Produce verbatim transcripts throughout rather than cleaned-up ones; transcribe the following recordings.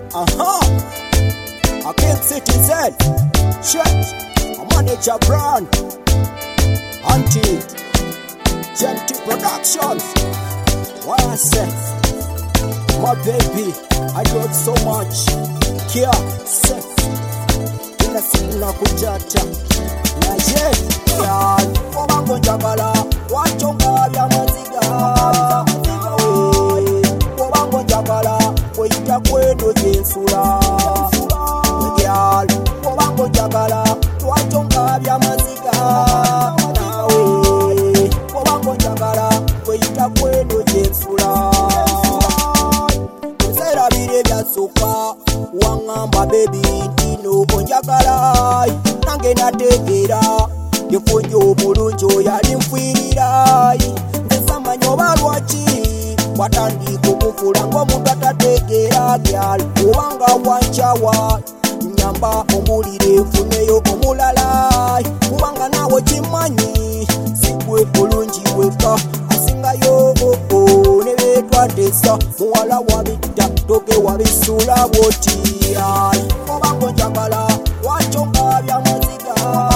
Aha, a king citizen. Check, a manager brand. Auntie, Genty Productions. What I say, my baby, I got so much care, sex. Ina siku na kujata na ye, ya Obango njagala, wachonga vya maziga. Obango njagala, weita kwendo jensula. Yal, Obango njagala, wachonga vya maziga. Nawe, Obango njagala, weita kwendo jensula. Kusera bire vya soka, wangamba baby tino onjagala. Nange nategera, yefunyo mulunjo yali mfirira. Nsama nyoba lwachi, watandi kukufula ngomuntu atategera gyal. Kubanga wanchawa, nyamba omulire funeyo omulala. Kubanga nawe kimanyi, sikwe bulungi weka asingayo oh oh. Nebetwa desa, muwala wabita toke wabisula boti. Obango njagala, wachonga vya maziga.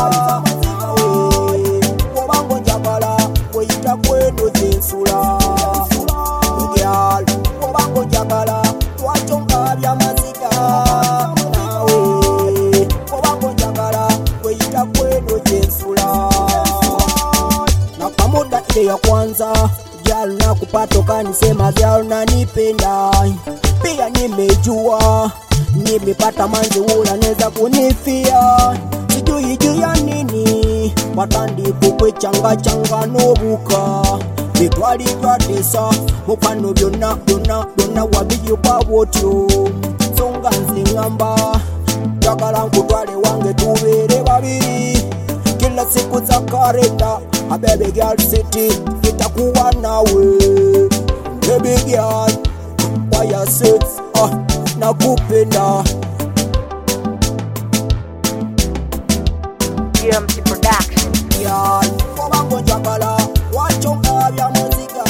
Obango njagala, weita kwendo jensula. Gyal, Obango njagala, wachonga vya maziga. Nawe, Obango njagala, weita kwendo jensula. Na pamoja ile ya kwanza, gyal na kupatoka nisema gyal na nipenda. Pia nimejua, nimepata manzi ula neza kunifia. Sijui juu ya nini, watandi kukwe changa changa nobuka. Bitwali kwa desa, mupano byona byona byona wabiyo kwa wotyo. Songa nzingamba, jagala nkutwale wange tubere babiri. Kila siku za karenda, a baby girl city, itakuwa nawe. Baby girl, why you say, ah, nakupenda. G M C Production. Girl, Obango njagala, wachonga vya maziga.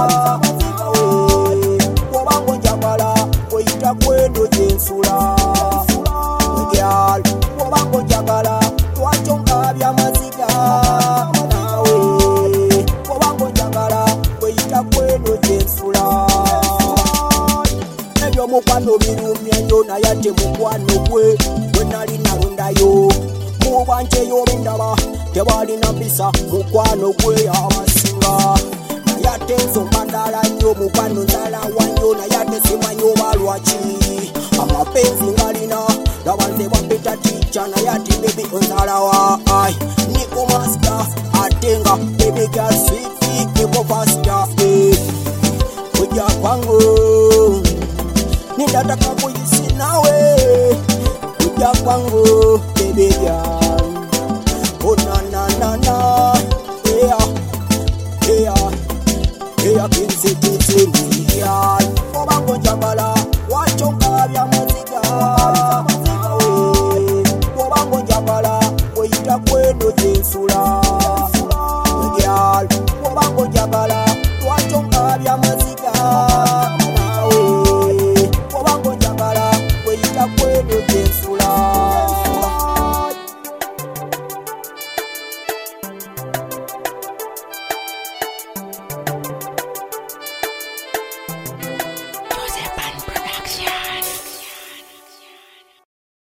Obango njagala, weita kwendo jensula. Girl, Obango njagala, wachonga vya maziga. Nawe, Obango njagala, weita kwendo jensula. Ebyo mukwano birumye nyo na yate mukwano gwe wenali nalondayo. Mubanje yobindaba tebali nambisa mukwano gwe abasinga. Nayate nzo mandala nyo mukwano nzala wanyo nayate simanyo balwachi. Amapenzi ngalina labanze bapita ticha nayate baby onzala wa ai. Niko master atenga baby girl sweet niko faster eh. Kuja kwangu ninataka kuishi nawe. Kuja kwangu baby girl. Oh na na na na, yeah, yeah, yeah, King City.